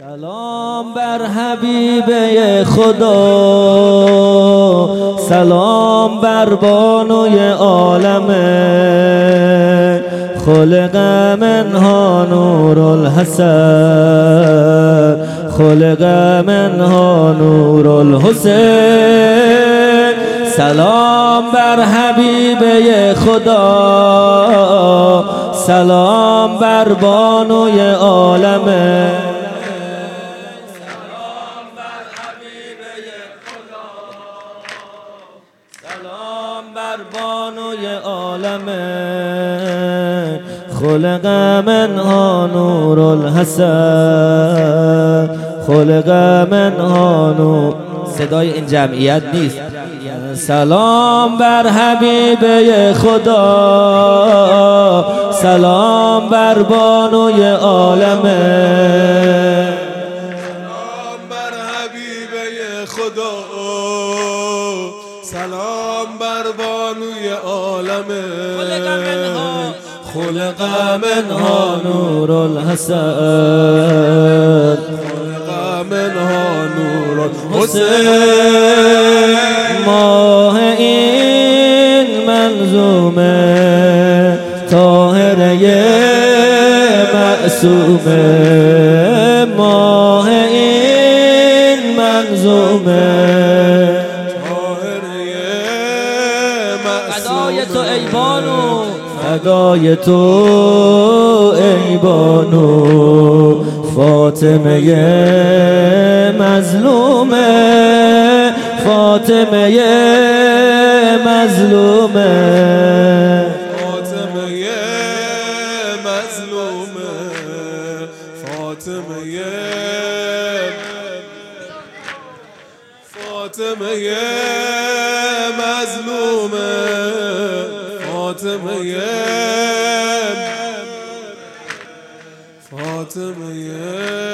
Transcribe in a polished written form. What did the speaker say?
سلام بر حبیبه خدا، سلام بر بانوی عالمه، خلق منها نور الحسن، خلق منها نور الحسین. سلام بر حبیبه خدا، سلام بر بانوی عالمه، سلام بر بانوی عالمه، خلق منها نور الحسن، خلق منها نور. صدای این جمعیت نیست. سلام بر حبیبه خدا، سلام بر بانوی عالمه، سلام بر حبیبه خدا، سلام بر بانوی عالمه، خلق منها نور الحسن، خلق منها نور الحسین. ماه این منظومه طاهره معصومه، ماه این منظومه طاهره معصومه. فدای تو ای بانو، فدای تو ای بانو، فاطمه مظلومه، فاطمه مظلومه، فاطمه مظلومه، فاطمه فاطمه مظلومه، فاطمه فاطمه